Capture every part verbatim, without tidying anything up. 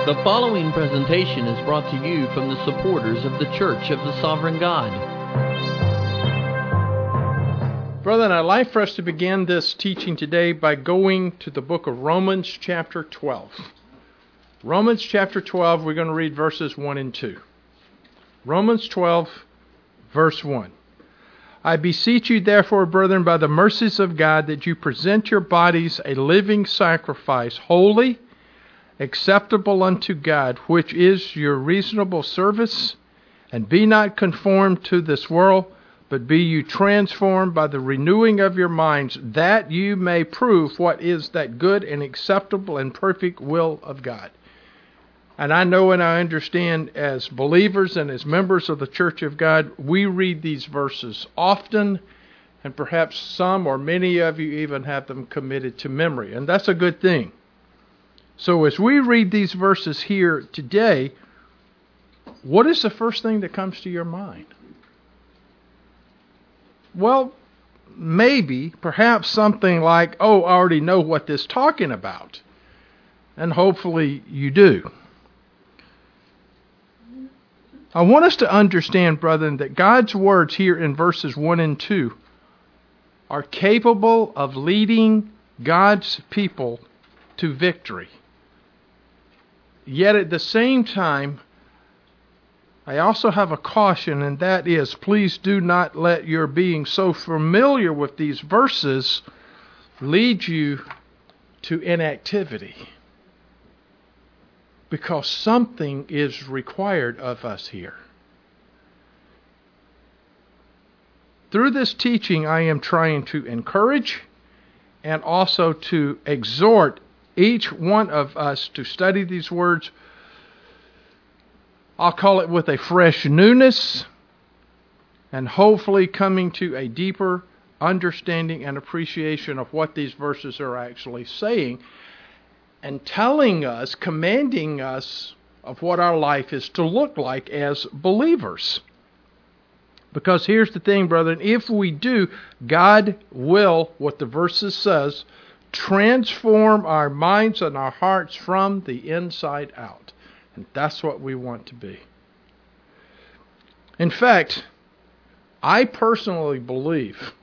The following presentation is brought to you from the supporters of the Church of the Sovereign God. Brethren, I'd like for us to begin this teaching today by going to the book of Romans chapter twelve. Romans chapter twelve, we're going to read verses one and two. Romans twelve, verse one. I beseech you therefore, brethren, by the mercies of God, that you present your bodies a living sacrifice, holy, acceptable unto God, which is your reasonable service, and be not conformed to this world, but be you transformed by the renewing of your minds, that you may prove what is that good and acceptable and perfect will of God. And I know and I understand, as believers and as members of the Church of God, we read these verses often, and perhaps some or many of you even have them committed to memory, and that's a good thing. So as we read these verses here today, what is the first thing that comes to your mind? Well, maybe, perhaps something like, oh, I already know what this is talking about. And hopefully you do. I want us to understand, brethren, that God's words here in verses one and two are capable of leading God's people to victory. Yet at the same time, I also have a caution, and that is, please do not let your being so familiar with these verses lead you to inactivity. Because something is required of us here. Through this teaching, I am trying to encourage and also to exhort each one of us to study these words. I'll call it with a fresh newness, and hopefully coming to a deeper understanding and appreciation of what these verses are actually saying, and telling us, commanding us of what our life is to look like as believers. Because here's the thing, brethren, if we do, God will, what the verses says, transform our minds and our hearts from the inside out. And that's what we want to be. In fact, I personally believe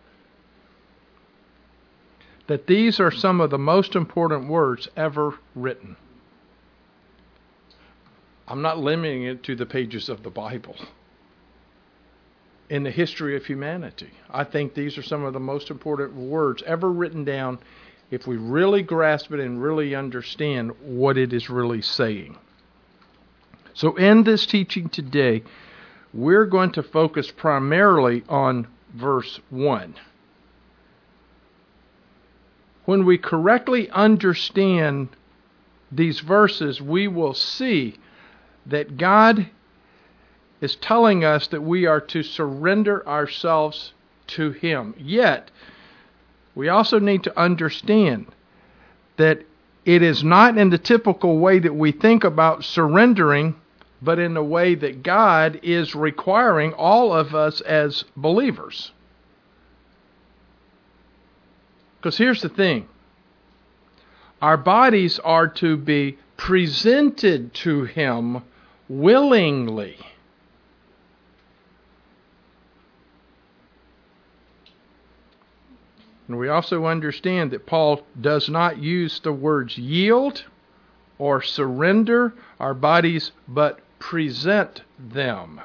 that these are some of the most important words ever written. I'm not limiting it to the pages of the Bible. In the history of humanity, I think these are some of the most important words ever written down, if we really grasp it and really understand what it is really saying. So in this teaching today, we're going to focus primarily on verse one. When we correctly understand these verses, we will see that God is telling us that we are to surrender ourselves to Him. Yet, we also need to understand that it is not in the typical way that we think about surrendering, but in the way that God is requiring all of us as believers. Because here's the thing. Our bodies are to be presented to Him willingly. And we also understand that Paul does not use the words yield or surrender our bodies, but present them.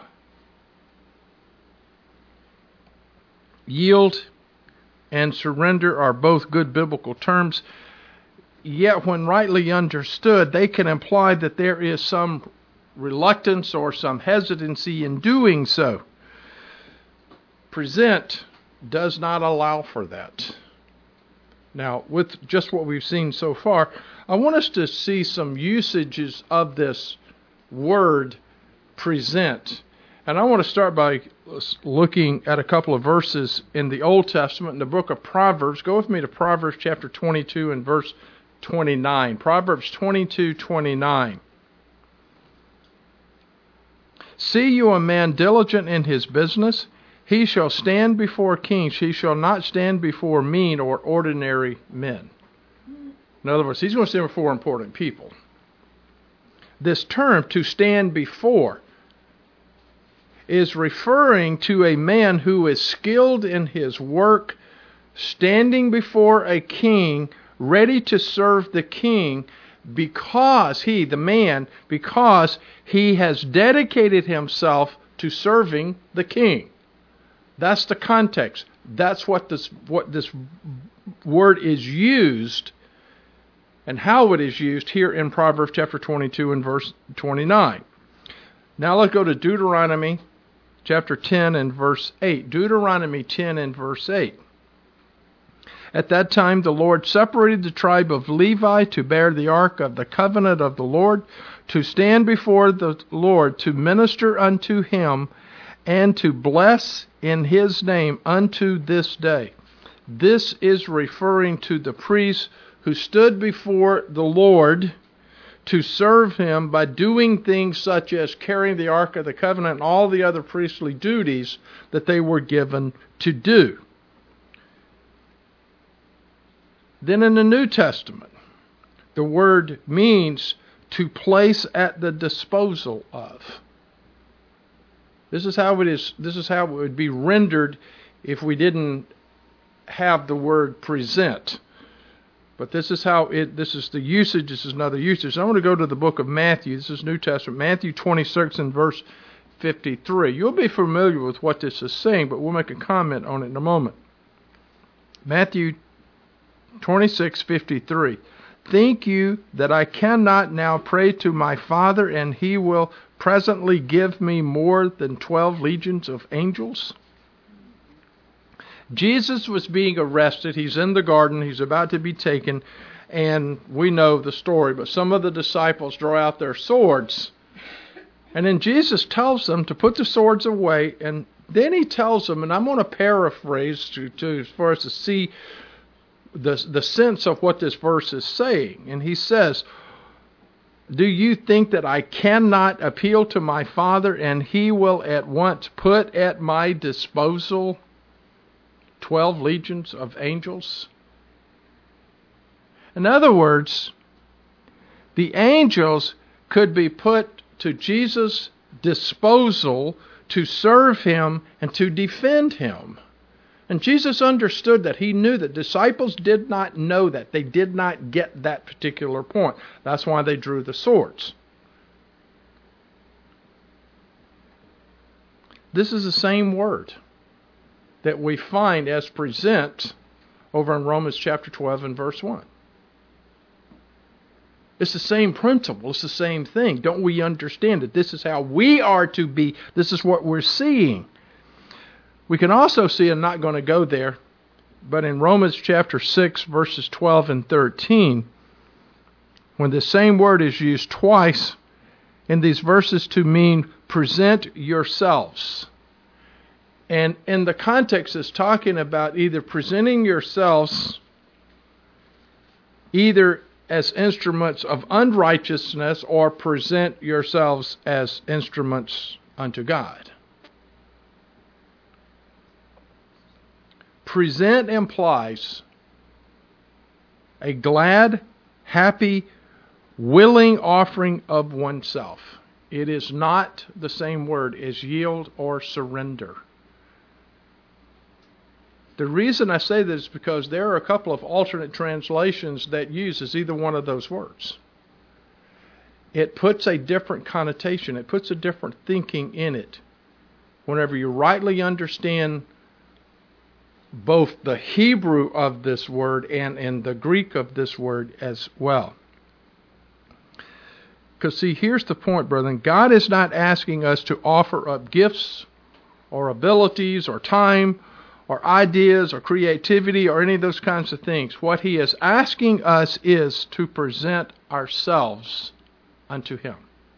Yield and surrender are both good biblical terms, yet when rightly understood, they can imply that there is some reluctance or some hesitancy in doing so. Present does not allow for that. Now, with just what we've seen so far, I want us to see some usages of this word present. And I want to start by looking at a couple of verses in the Old Testament, in the book of Proverbs. Go with me to Proverbs chapter twenty-two and verse twenty-nine. Proverbs twenty-two twenty-nine. See you a man diligent in his business? He shall stand before kings. He shall not stand before mean or ordinary men. In other words, he's going to stand before important people. this term, to stand before, is referring to a man who is skilled in his work, standing before a king, ready to serve the king, because he, the man, because he has dedicated himself to serving the king. That's the context. That's what this what this word is used, and how it is used here in Proverbs chapter twenty-two and verse twenty-nine. Now let's go to Deuteronomy chapter ten and verse eight. Deuteronomy ten and verse eight. At that time the Lord separated the tribe of Levi to bear the ark of the covenant of the Lord, to stand before the Lord, to minister unto him, and to bless in his name unto this day. This is referring to the priests who stood before the Lord to serve him by doing things such as carrying the Ark of the Covenant and all the other priestly duties that they were given to do. Then in the New Testament, the word means to place at the disposal of. This is how it is. This is how it would be rendered if we didn't have the word present. But this is how it. This is the usage. This is another usage. So I want to go to the book of Matthew. This is New Testament, Matthew twenty-six and verse fifty-three. You'll be familiar with what this is saying, but we'll make a comment on it in a moment. Matthew twenty-six fifty-three. Think you that I cannot now pray to my Father, and he will presently give me more than twelve legions of angels? Jesus was being arrested. He's in the garden. He's about to be taken. And we know the story. But some of the disciples draw out their swords. And then Jesus tells them to put the swords away. And then he tells them, and I'm going to paraphrase to, to, as far as to see the, the sense of what this verse is saying. And he says, do you think that I cannot appeal to my Father, and he will at once put at my disposal twelve legions of angels? In other words, the angels could be put to Jesus' disposal to serve him and to defend him. And Jesus understood that. He knew that. Disciples did not know that. They did not get that particular point. That's why they drew the swords. This is the same word that we find as present over in Romans chapter twelve and verse one. It's the same principle. It's the same thing. Don't we understand it? This is how we are to be. This is what we're seeing. We can also see, I'm not going to go there, but in Romans chapter six, verses twelve and thirteen, when the same word is used twice in these verses to mean present yourselves. And in the context, it's talking about either presenting yourselves either as instruments of unrighteousness or present yourselves as instruments unto God. Present implies a glad, happy, willing offering of oneself. It is not the same word as yield or surrender. The reason I say this is because there are a couple of alternate translations that uses either one of those words. It puts a different connotation. It puts a different thinking in it. Whenever you rightly understand both the Hebrew of this word and, and the Greek of this word as well. Because see, here's the point, brethren. God is not asking us to offer up gifts or abilities or time or ideas or creativity or any of those kinds of things. What he is asking us is to present ourselves unto him.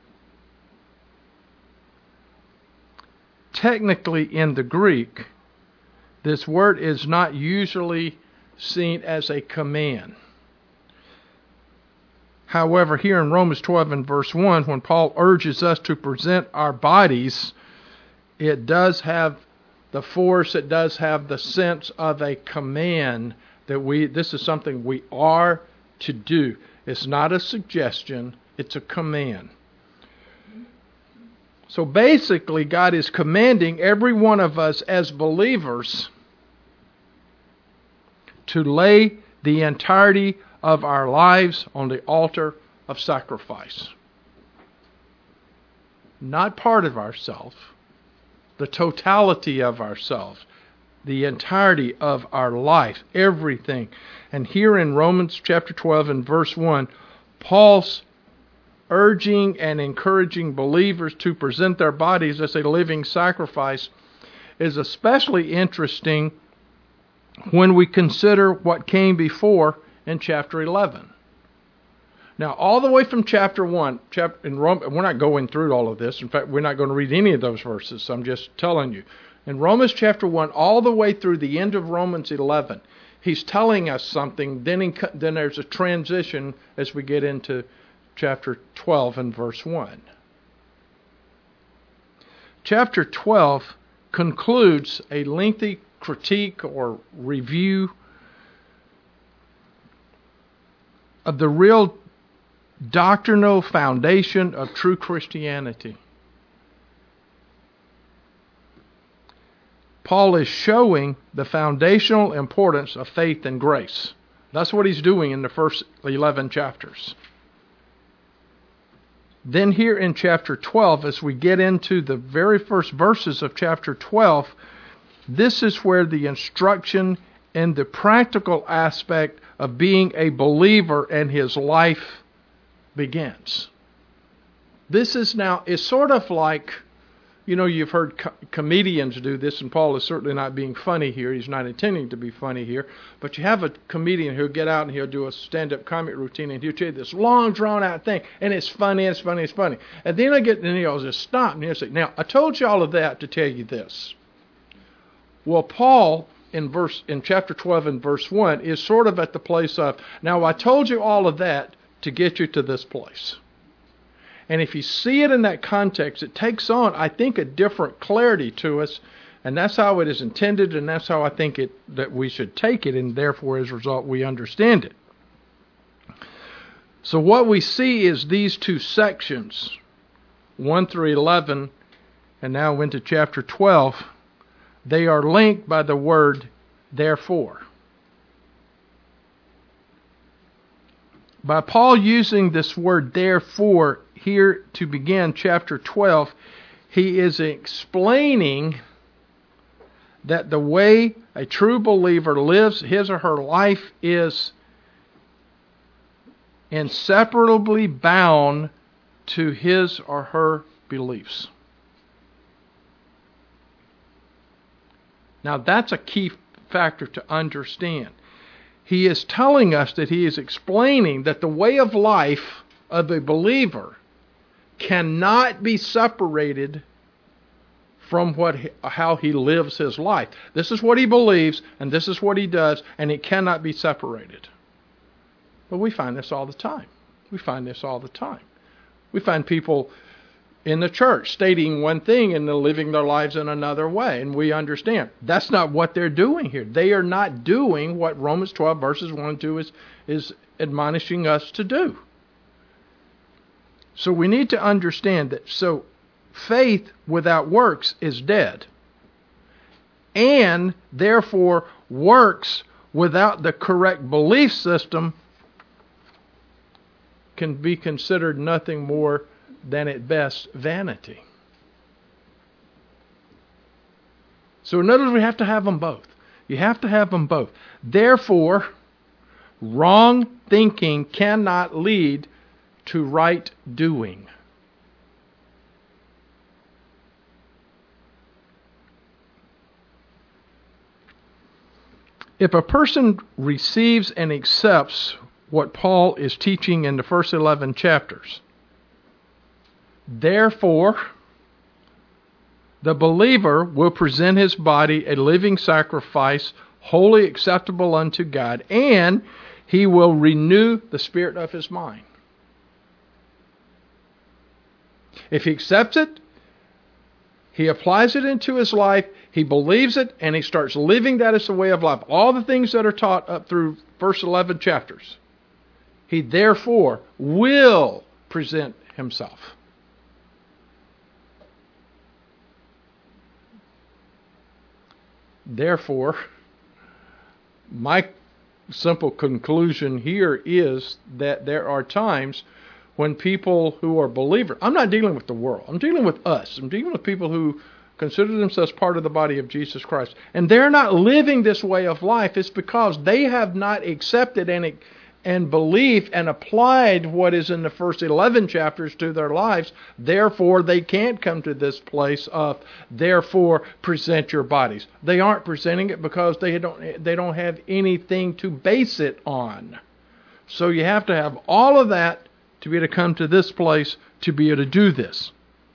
Technically, in the Greek, this word is not usually seen as a command. However, here in Romans twelve and verse one, when Paul urges us to present our bodies, it does have the force, it does have the sense of a command that we, this is something we are to do. It's not a suggestion, it's a command. So basically, God is commanding every one of us as believers to lay the entirety of our lives on the altar of sacrifice. Not part of ourselves, the totality of ourselves, the entirety of our life, everything. And here in Romans chapter twelve and verse one, Paul's urging and encouraging believers to present their bodies as a living sacrifice is especially interesting when we consider what came before in chapter eleven. Now, all the way from chapter one, chapter, in Rome, we're not going through all of this. In fact, we're not going to read any of those verses, so I'm just telling you. In Romans chapter one, all the way through the end of Romans eleven, he's telling us something. Then, he, then there's a transition as we get into chapter twelve and verse one. Chapter twelve concludes a lengthy critique or review of the real doctrinal foundation of true Christianity. Paul is showing the foundational importance of faith and grace. That's what he's doing in the first eleven chapters. Then here in chapter twelve, as we get into the very first verses of chapter twelve, this is where the instruction and the practical aspect of being a believer and his life begins. This is now, it's sort of like, you know, you've heard co- comedians do this, and Paul is certainly not being funny here. He's not intending to be funny here. But you have a comedian who'll get out and he'll do a stand-up comic routine, and he'll tell you this long, drawn-out thing, and it's funny, it's funny, it's funny. And then I get, and he'll just stop, and he'll say, now, I told you all of that to tell you this. Well, Paul, in verse in chapter twelve and verse one, is sort of at the place of, now, I told you all of that to get you to this place. And if you see it in that context, it takes on, I think, a different clarity to us, and that's how it is intended, and that's how I think it that we should take it, and therefore, as a result, we understand it. So what we see is these two sections, one through eleven, and now into chapter twelve, they are linked by the word therefore. By Paul using this word therefore here to begin chapter twelve, he is explaining that the way a true believer lives his or her life is inseparably bound to his or her beliefs. Now that's a key factor to understand. He is telling us that he is explaining that the way of life of a believer cannot be separated from what how he lives his life. This is what he believes, and this is what he does, and it cannot be separated. But we find this all the time. We find this all the time. We find people in the church stating one thing and living their lives in another way, and we understand that's not what they're doing here. They are not doing what Romans twelve verses one and two is, is admonishing us to do. So we need to understand that so faith without works is dead, and therefore works without the correct belief system can be considered nothing more than at best vanity. So in other words, we have to have them both. You have to have them both. Therefore, wrong thinking cannot lead to right doing. If a person receives and accepts what Paul is teaching in the first eleven chapters, therefore, the believer will present his body a living sacrifice, wholly acceptable unto God, and he will renew the spirit of his mind. If he accepts it, he applies it into his life, he believes it, and he starts living that as a way of life. All the things that are taught up through first eleven chapters. He therefore will present himself. Therefore, my simple conclusion here is that there are times when people who are believers, I'm not dealing with the world, I'm dealing with us, I'm dealing with people who consider themselves part of the body of Jesus Christ, and they're not living this way of life. It's because they have not accepted and and believed and applied what is in the first eleven chapters to their lives. Therefore, they can't come to this place of, therefore, present your bodies. They aren't presenting it because they don't they don't have anything to base it on. So you have to have all of that to be able to come to this place to be able to do this.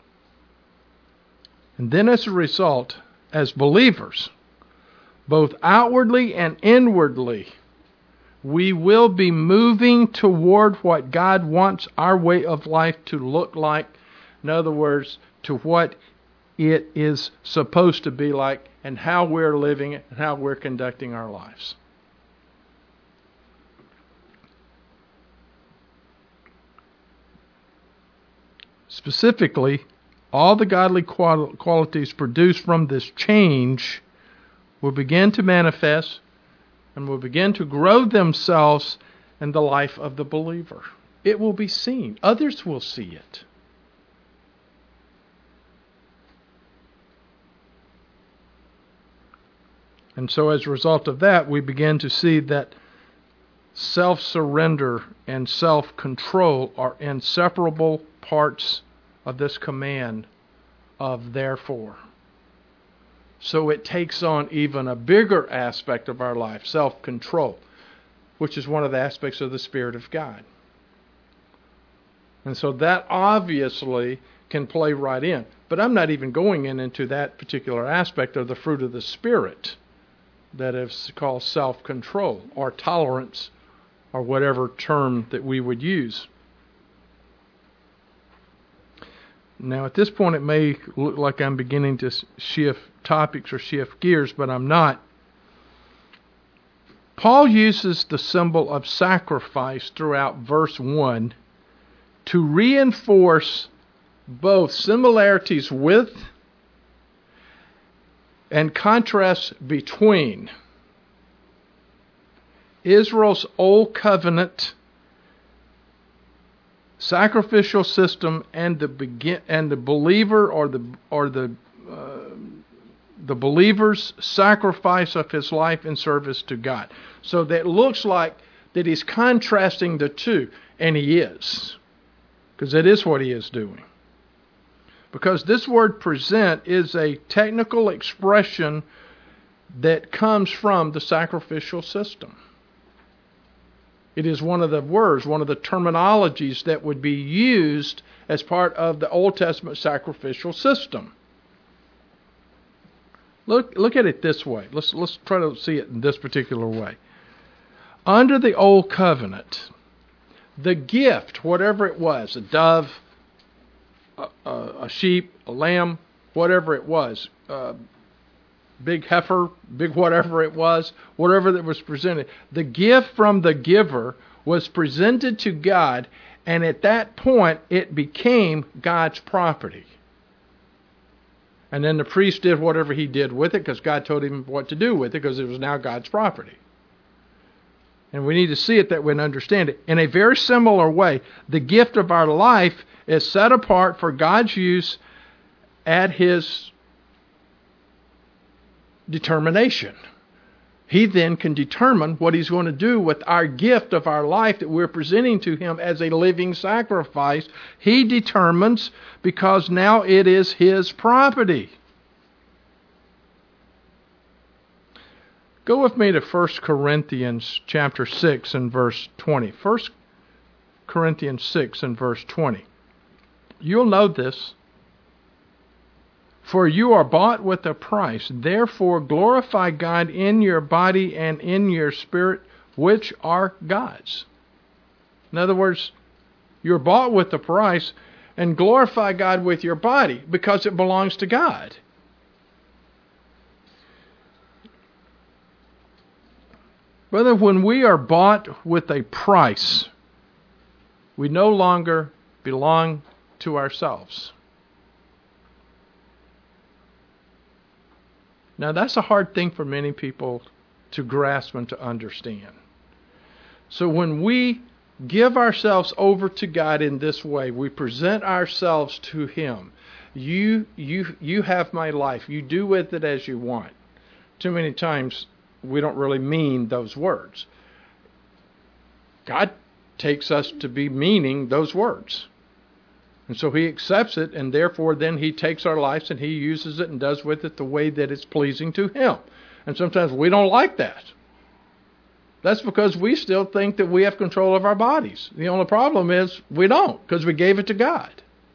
And then as a result, as believers, both outwardly and inwardly, we will be moving toward what God wants our way of life to look like. In other words, to what it is supposed to be like and how we're living it and how we're conducting our lives. Specifically, all the godly qual- qualities produced from this change will begin to manifest and will begin to grow themselves in the life of the believer. It will be seen. Others will see it. And so as a result of that, we begin to see that self-surrender and self-control are inseparable parts of this command of therefore. So it takes on even a bigger aspect of our life, self-control, which is one of the aspects of the Spirit of God. And so that obviously can play right in. But I'm not even going in into that particular aspect of the fruit of the Spirit that is called self-control or tolerance or whatever term that we would use. Now, at this point, it may look like I'm beginning to shift topics or shift gears, but I'm not. Paul uses the symbol of sacrifice throughout verse one to reinforce both similarities with and contrasts between Israel's Old Covenant sacrificial system and the begin and the believer or the or the uh, the believer's sacrifice of his life in service to God. So that looks like that he's contrasting the two, and he is, because it is what he is doing. Because this word present is a technical expression that comes from the sacrificial system. It is one of the words, one of the terminologies that would be used as part of the Old Testament sacrificial system. Look, look at it this way. Let's let's try to see it in this particular way. Under the Old Covenant, the gift, whatever it was, a dove, a, a, a sheep, a lamb, whatever it was, uh, big heifer, big whatever it was, whatever that was presented. The gift from the giver was presented to God, and at that point it became God's property. And then the priest did whatever he did with it because God told him what to do with it because it was now God's property. And we need to see it that way and understand it. In a very similar way, the gift of our life is set apart for God's use at His determination. He then can determine what He's going to do with our gift of our life that we're presenting to Him as a living sacrifice. He determines because now it is His property. Go with me to First Corinthians chapter six and verse twenty. First Corinthians six and verse twenty. You'll know this. For you are bought with a price. Therefore glorify God in your body and in your spirit, which are God's. In other words, you're bought with a price, and glorify God with your body because it belongs to God. Brother, when we are bought with a price, we no longer belong to ourselves. Now, that's a hard thing for many people to grasp and to understand. So when we give ourselves over to God in this way, we present ourselves to Him. You, you, you have my life. You do with it as you want. Too many times we don't really mean those words. God takes us to be meaning those words. And so He accepts it, and therefore then He takes our lives and He uses it and does with it the way that it's pleasing to Him. And sometimes we don't like that. That's because we still think that we have control of our bodies. The only problem is we don't, because we gave it to God.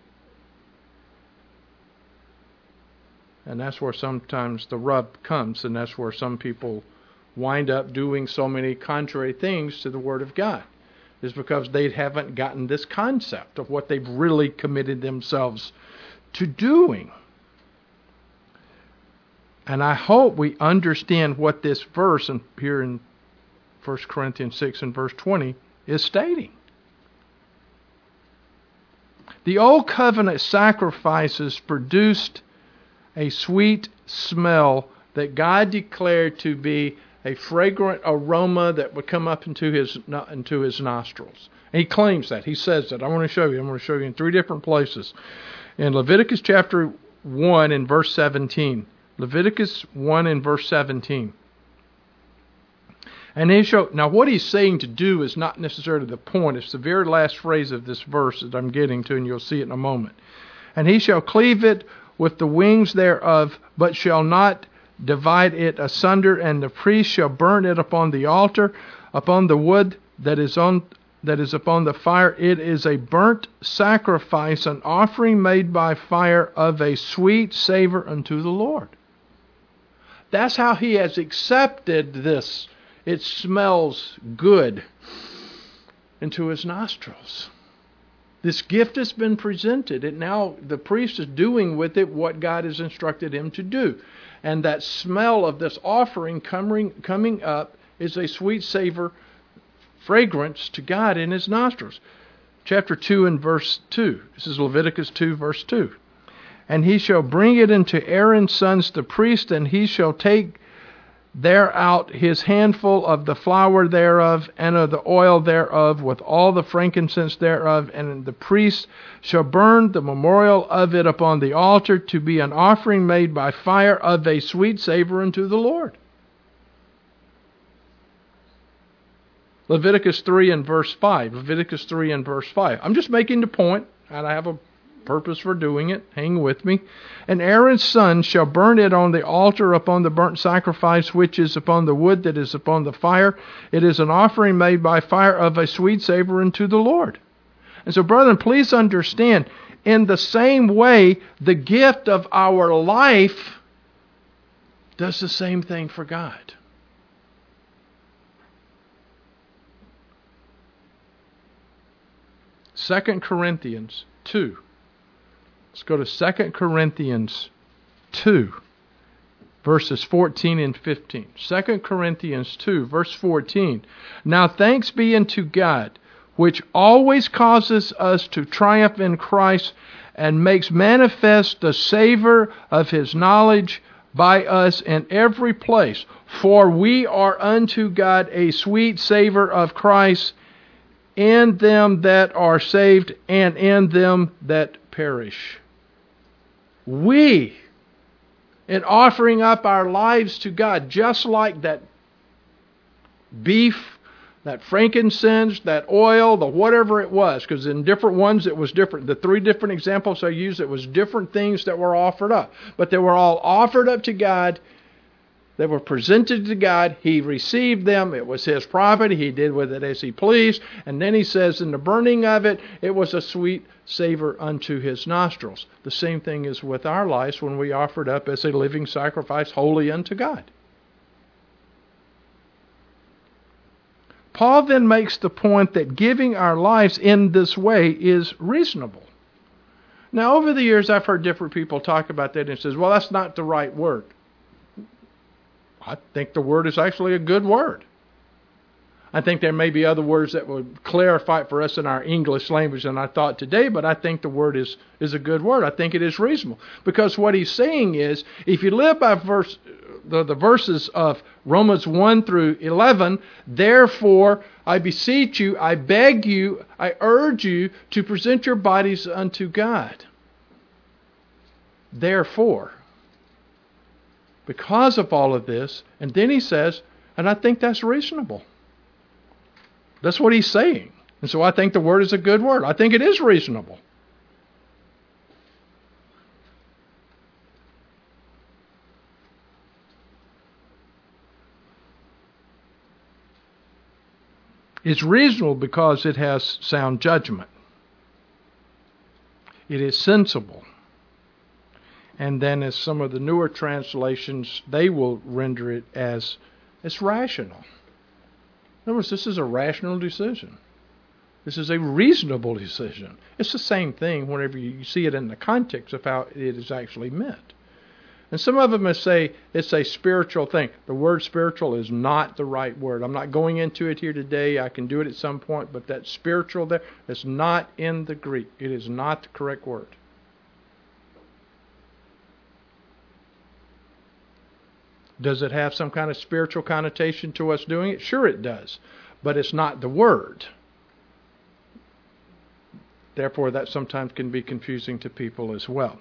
And that's where sometimes the rub comes, and that's where some people wind up doing so many contrary things to the Word of God, is because they haven't gotten this concept of what they've really committed themselves to doing. And I hope we understand what this verse and here in First Corinthians six and verse twenty is stating. The old covenant sacrifices produced a sweet smell that God declared to be a fragrant aroma that would come up into his into his nostrils. And he claims that. He says that. I want to show you. I'm going to show you in three different places. In Leviticus chapter one and verse seventeen. Leviticus one and verse seventeen. And he showed, now what he's saying to do is not necessarily the point. It's the very last phrase of this verse that I'm getting to, and you'll see it in a moment. And he shall cleave it with the wings thereof, but shall not divide it asunder, and the priest shall burn it upon the altar, upon the wood that is on that is upon the fire. It is a burnt sacrifice, an offering made by fire of a sweet savor unto the Lord. That's how he has accepted this. It smells good into his nostrils. This gift has been presented, and now the priest is doing with it what God has instructed him to do. And that smell of this offering coming, coming up is a sweet savor, fragrance to God in his nostrils. Chapter two and verse two. This is Leviticus two, verse two. And he shall bring it into Aaron's sons the priest, and he shall take there out his handful of the flour thereof, and of the oil thereof, with all the frankincense thereof, and the priest shall burn the memorial of it upon the altar, to be an offering made by fire of a sweet savor unto the Lord. Leviticus three and verse five. Leviticus three and verse five. I'm just making the point, and I have a purpose for doing it. Hang with me. And Aaron's son shall burn it on the altar upon the burnt sacrifice, which is upon the wood that is upon the fire. It is an offering made by fire of a sweet savor unto the Lord. And so, brethren, please understand, in the same way, the gift of our life does the same thing for God. Second Corinthians two. Let's go to Second Corinthians two, verses fourteen and fifteen. Second Corinthians two, verse fourteen. Now thanks be unto God, which always causes us to triumph in Christ, and makes manifest the savor of his knowledge by us in every place. For we are unto God a sweet savor of Christ in them that are saved and in them that perish. We, in offering up our lives to God, just like that beef, that frankincense, that oil, the whatever it was, because in different ones it was different. The three different examples I used, it was different things that were offered up. But they were all offered up to God. They were presented to God. He received them. It was his property. He did with it as he pleased. And then he says, in the burning of it, it was a sweet savor unto his nostrils. The same thing is with our lives when we offer it up as a living sacrifice holy unto God. Paul then makes the point that giving our lives in this way is reasonable. Now, over the years, I've heard different people talk about that and says, well, that's not the right word. I think the word is actually a good word. I think there may be other words that would clarify it for us in our English language than I thought today, but I think the word is, is a good word. I think it is reasonable. Because what he's saying is, if you live by verse, the, the verses of Romans one through eleven, therefore I beseech you, I beg you, I urge you to present your bodies unto God. Therefore, because of all of this, and then he says, and I think that's reasonable. That's what he's saying. And so I think the word is a good word. I think it is reasonable. It's reasonable because it has sound judgment. It is sensible. And then as some of the newer translations, they will render it as it's rational. In other words, this is a rational decision. This is a reasonable decision. It's the same thing whenever you see it in the context of how it is actually meant. And some of them may say it's a spiritual thing. The word spiritual is not the right word. I'm not going into it here today. I can do it at some point, but that spiritual there is not in the Greek. It is not the correct word. Does it have some kind of spiritual connotation to us doing it? Sure it does. But it's not the word. Therefore, that sometimes can be confusing to people as well.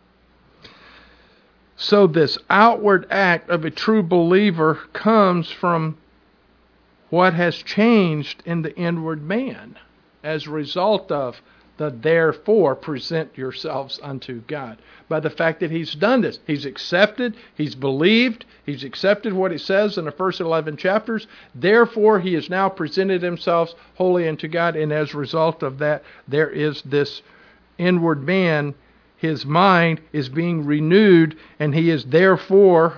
So this outward act of a true believer comes from what has changed in the inward man as a result of the therefore present yourselves unto God. By the fact that he's done this. He's accepted, he's believed, he's accepted what it says in the first eleven chapters. Therefore, he has now presented himself wholly unto God, and as a result of that, there is this inward man. His mind is being renewed, and he is therefore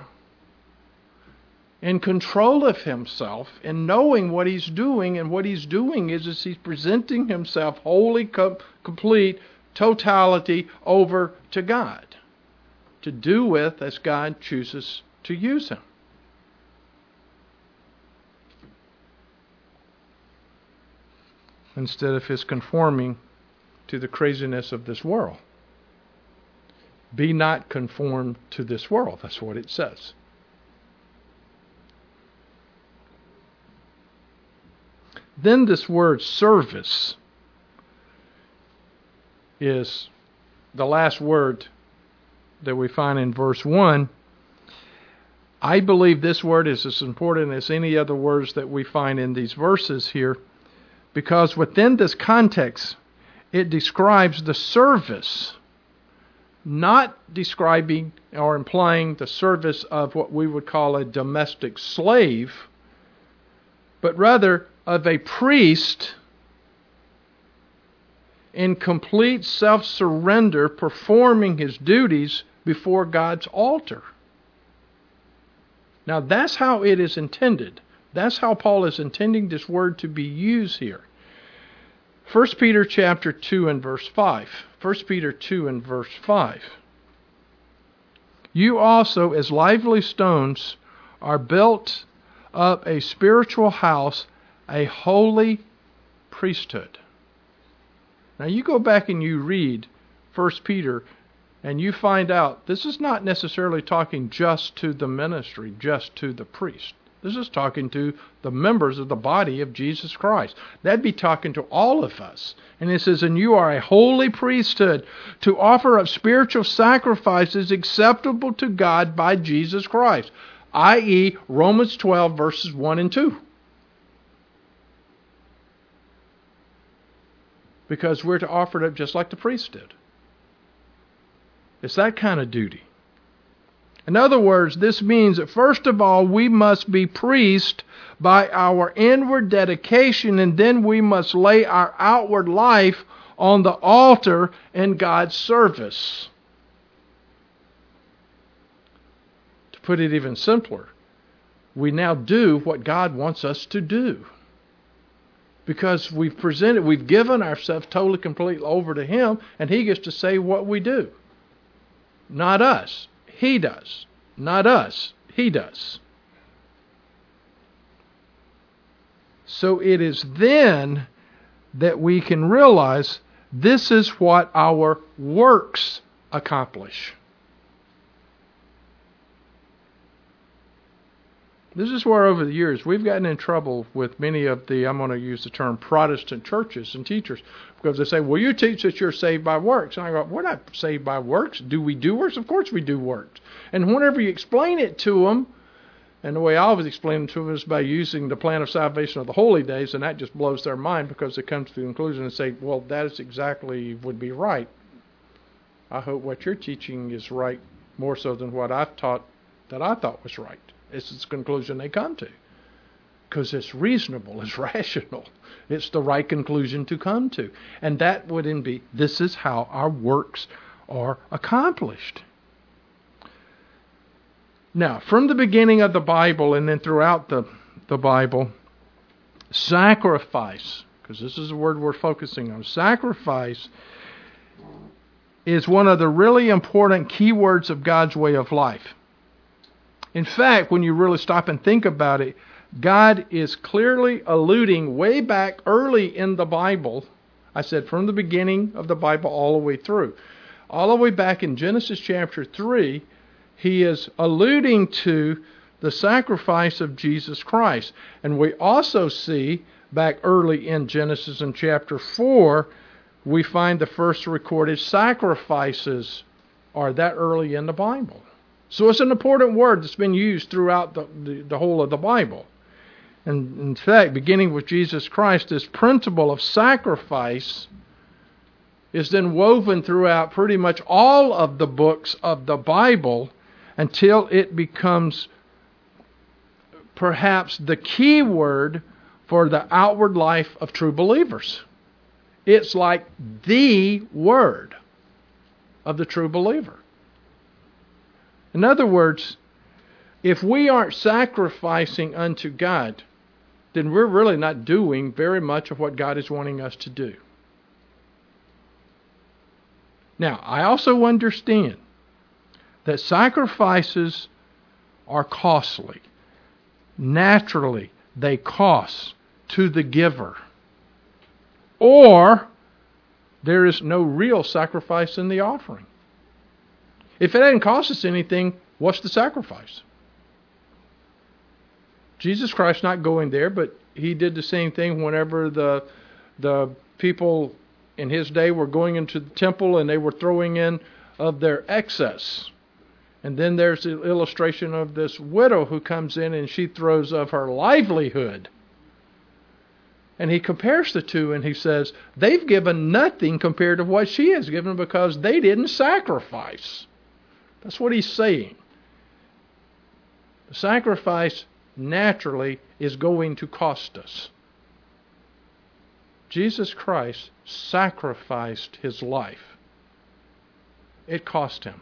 in control of himself and knowing what he's doing. And what he's doing is, is he's presenting himself wholly, com- complete, totality over to God to do with as God chooses to use him. Instead of his conforming to the craziness of this world. Be not conformed to this world. That's what it says. Then this word service is the last word that we find in verse one. I believe this word is as important as any other words that we find in these verses here, because within this context, it describes the service, not describing or implying the service of what we would call a domestic slave, but rather of a priest in complete self-surrender, performing his duties before God's altar. Now that's how it is intended. That's how Paul is intending this word to be used here. First Peter chapter two and verse five. First Peter two and verse five. You also, as lively stones, are built up a spiritual house, a holy priesthood. Now you go back and you read First Peter and you find out this is not necessarily talking just to the ministry, just to the priest. This is talking to the members of the body of Jesus Christ. That'd be talking to all of us. And it says, and you are a holy priesthood to offer up spiritual sacrifices acceptable to God by Jesus Christ, that is. Romans twelve verses one and two. Because we're to offer it up just like the priest did. It's that kind of duty. In other words, this means that first of all, we must be priests by our inward dedication, and then we must lay our outward life on the altar in God's service. To put it even simpler, we now do what God wants us to do. Because we've presented, we've given ourselves totally, completely over to Him, and He gets to say what we do. Not us. He does. Not us. He does. So it is then that we can realize this is what our works accomplish. This is where over the years we've gotten in trouble with many of the, I'm going to use the term Protestant churches and teachers, because they say, well, you teach that you're saved by works. And I go, we're not saved by works. Do we do works? Of course we do works. And whenever you explain it to them, and the way I always explain it to them is by using the plan of salvation of the holy days, and that just blows their mind because they come to the conclusion and say, well, that is exactly would be right. I hope what you're teaching is right more so than what I've taught that I thought was right. It's the conclusion they come to. Because it's reasonable, it's rational. It's the right conclusion to come to. And that would be, this is how our works are accomplished. Now, from the beginning of the Bible and then throughout the, the Bible, sacrifice, because this is the word we're focusing on, sacrifice is one of the really important key words of God's way of life. In fact, when you really stop and think about it, God is clearly alluding way back early in the Bible. I said from the beginning of the Bible all the way through. All the way back in Genesis chapter three, he is alluding to the sacrifice of Jesus Christ. And we also see back early in Genesis in chapter four, we find the first recorded sacrifices are that early in the Bible. So it's an important word that's been used throughout the, the, the whole of the Bible. And in fact, beginning with Jesus Christ, this principle of sacrifice is then woven throughout pretty much all of the books of the Bible until it becomes perhaps the key word for the outward life of true believers. It's like the word of the true believer. In other words, if we aren't sacrificing unto God, then we're really not doing very much of what God is wanting us to do. Now, I also understand that sacrifices are costly. Naturally, they cost to the giver. Or there is no real sacrifice in the offering. If it didn't cost us anything, what's the sacrifice? Jesus Christ not going there, but he did the same thing whenever the the people in his day were going into the temple and they were throwing in of their excess. And then there's the illustration of this widow who comes in and she throws of her livelihood. And he compares the two and he says, they've given nothing compared to what she has given because they didn't sacrifice. That's what he's saying. The sacrifice naturally is going to cost us. Jesus Christ sacrificed his life. It cost him.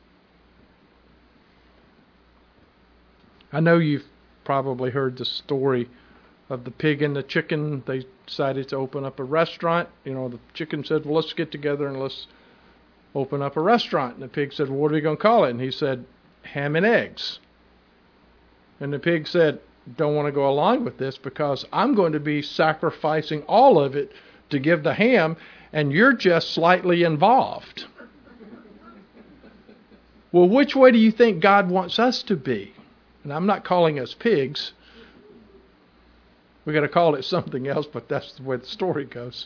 I know you've probably heard the story of the pig and the chicken. They decided to open up a restaurant. You know, the chicken said, well, let's get together and let's open up a restaurant. And the pig said, well, what are we going to call it? And he said, ham and eggs. And the pig said, don't want to go along with this because I'm going to be sacrificing all of it to give the ham, and you're just slightly involved. Well, which way do you think God wants us to be? And I'm not calling us pigs. We're going to call it something else, but that's the way the story goes.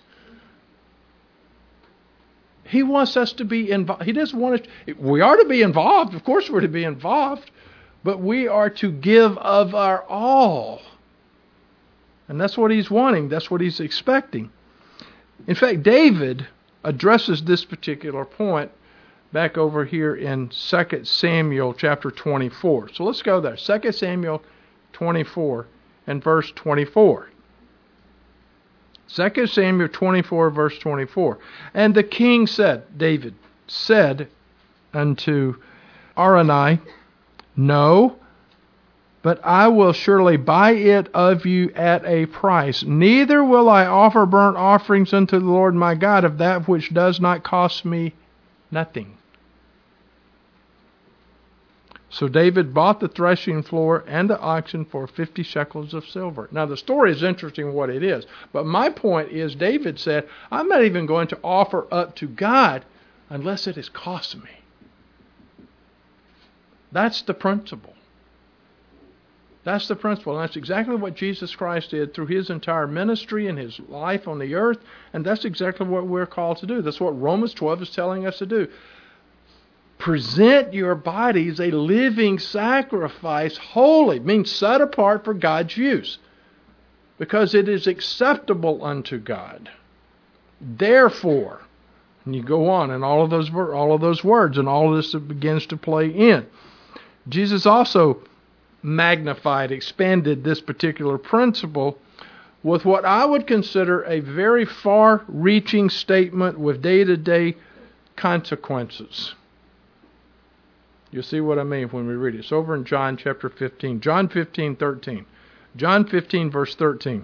He wants us to be involved. He doesn't want us. We are to be involved. Of course we're to be involved. But we are to give of our all. And that's what he's wanting. That's what he's expecting. In fact, David addresses this particular point back over here in Second Samuel chapter twenty-four. So let's go there. Second Samuel twenty-four and verse twenty-four. Second Samuel twenty-four, verse twenty-four. And the king said, David said unto Araunah, no, but I will surely buy it of you at a price. Neither will I offer burnt offerings unto the Lord my God of that which does not cost me nothing. So David bought the threshing floor and the oxen for fifty shekels of silver. Now the story is interesting what it is. But my point is David said, I'm not even going to offer up to God unless it has cost me. That's the principle. That's the principle. And that's exactly what Jesus Christ did through his entire ministry and his life on the earth. And that's exactly what we're called to do. That's what Romans twelve is telling us to do. Present your bodies a living sacrifice, holy, means set apart for God's use, because it is acceptable unto God. Therefore, and you go on, and all of those all of those words, and all of this begins to play in. Jesus also magnified, expanded this particular principle with what I would consider a very far-reaching statement with day-to-day consequences. You'll see what I mean when we read it. It's over in John chapter fifteen. John fifteen, thirteen. John fifteen, verse thirteen.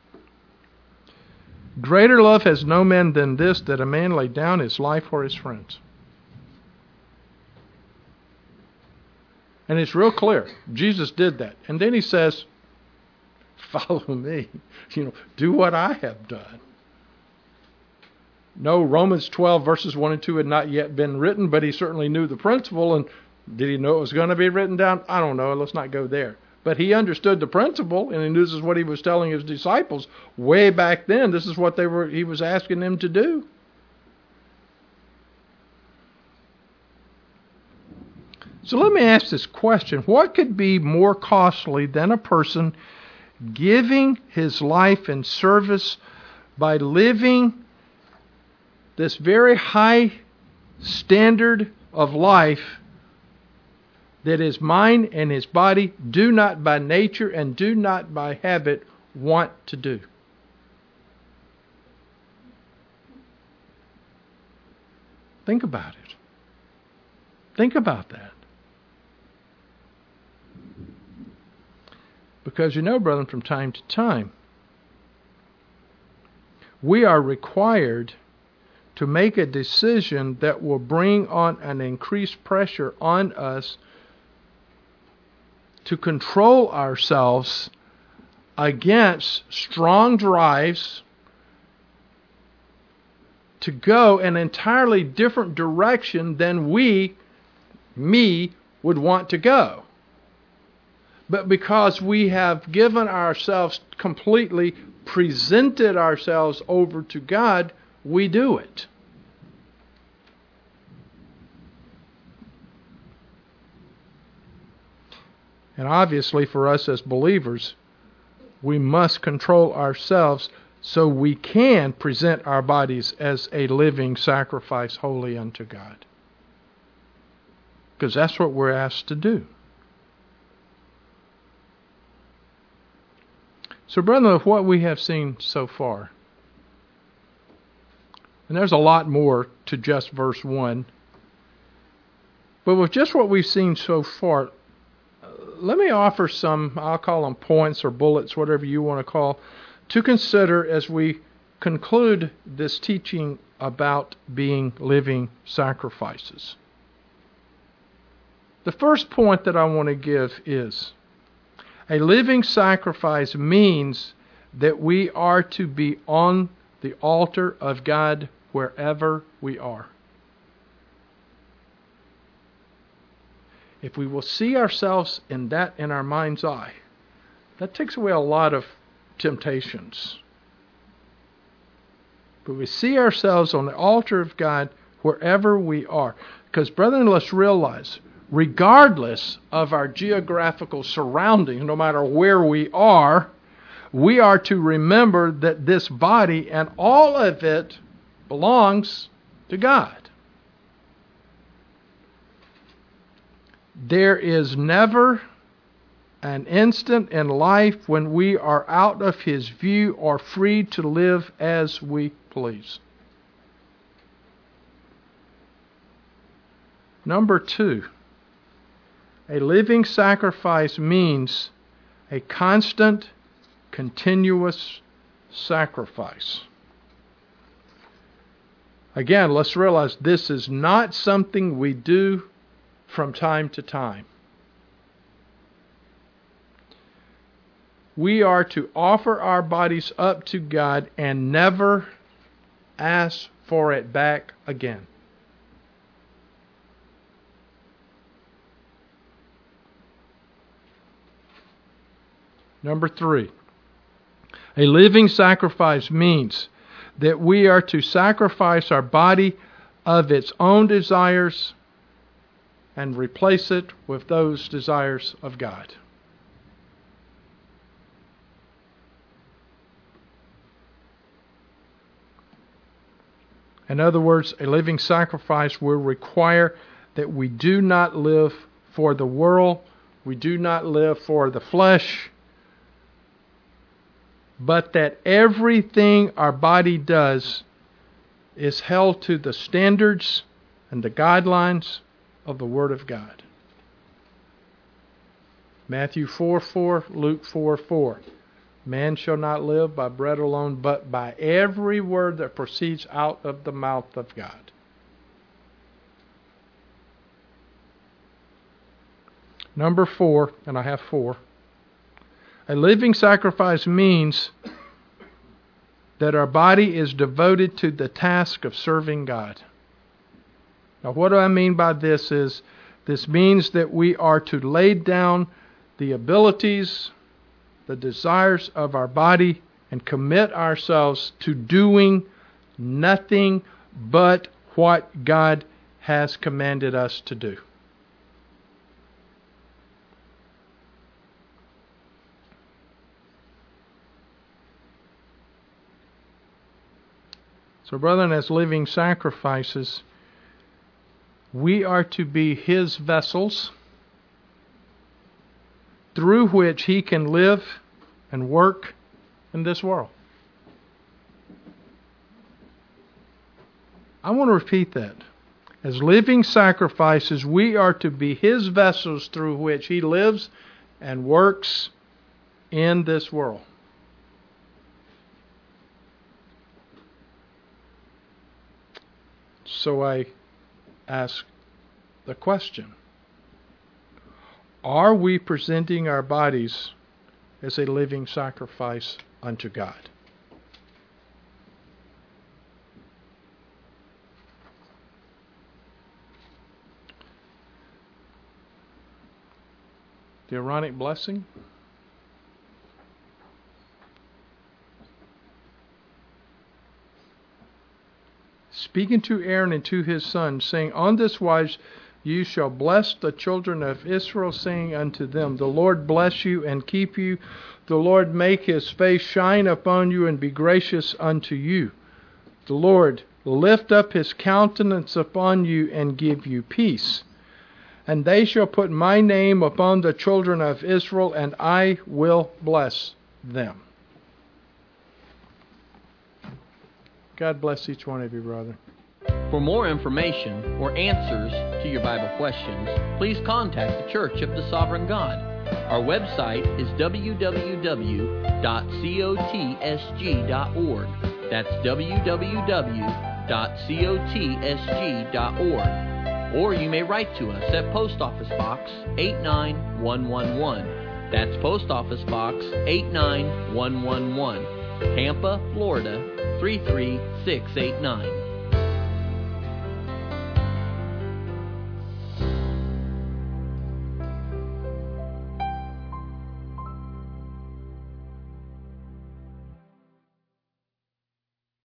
Greater love has no man than this, that a man lay down his life for his friends. And it's real clear. Jesus did that. And then he says, follow me. You know, do what I have done. No, Romans twelve, verses one and two had not yet been written, but he certainly knew the principle. And did he know it was going to be written down? I don't know. Let's not go there. But he understood the principle, and he knew this is what he was telling his disciples way back then. This is what they were. He was asking them to do. So let me ask this question. What could be more costly than a person giving his life in service by living this very high standard of life that his mind and his body do not by nature and do not by habit want to do? Think about it. Think about that. Because you know, brethren, from time to time, we are required to make a decision that will bring on an increased pressure on us to control ourselves against strong drives to go an entirely different direction than we, me, would want to go. But because we have given ourselves completely, presented ourselves over to God, we do it. And obviously for us as believers, we must control ourselves so we can present our bodies as a living sacrifice holy unto God. Because that's what we're asked to do. So, brethren, of what we have seen so far, and there's a lot more to just verse one, but with just what we've seen so far, let me offer some, I'll call them points or bullets, whatever you want to call, to consider as we conclude this teaching about being living sacrifices. The first point that I want to give is, a living sacrifice means that we are to be on the altar of God wherever we are. If we will see ourselves in that in our mind's eye, that takes away a lot of temptations. But we see ourselves on the altar of God wherever we are. Because, brethren, let's realize, regardless of our geographical surroundings, no matter where we are, we are to remember that this body and all of it belongs to God. There is never an instant in life when we are out of His view or free to live as we please. Number two, a living sacrifice means a constant, continuous sacrifice. Again, let's realize this is not something we do from time to time. we are to offer our bodies up to God and never ask for it back again. Number three, a living sacrifice means that we are to sacrifice our body of its own desires and replace it with those desires of God. In other words, a living sacrifice will require that we do not live for the world, we do not live for the flesh, but that everything our body does is held to the standards and the guidelines of the Word of God. Matthew four four, Luke four four. Man shall not live by bread alone, but by every word that proceeds out of the mouth of God. Number four, and I have four. A living sacrifice means that our body is devoted to the task of serving God. Now, what do I mean by this is, this means that we are to lay down the abilities, the desires of our body, and commit ourselves to doing nothing but what God has commanded us to do. So, brethren, as living sacrifices, we are to be His vessels through which He can live and work in this world. I want to repeat that. As living sacrifices, we are to be His vessels through which He lives and works in this world. So I ask the question, are we presenting our bodies as a living sacrifice unto God? The Aaronic blessing. Speaking to Aaron and to his sons, saying, On this wise you shall bless the children of Israel, saying unto them, The Lord bless you and keep you. The Lord make His face shine upon you and be gracious unto you. The Lord lift up His countenance upon you and give you peace. And they shall put my name upon the children of Israel, and I will bless them. God bless each one of you, brother. For more information or answers to your Bible questions, please contact the Church of the Sovereign God. Our website is w w w dot cotSG dot org. That's w w w dot cotSG dot org. Or you may write to us at Post Office Box eight nine one one one. That's Post Office Box eight nine one one one, Tampa, Florida three three six eight nine.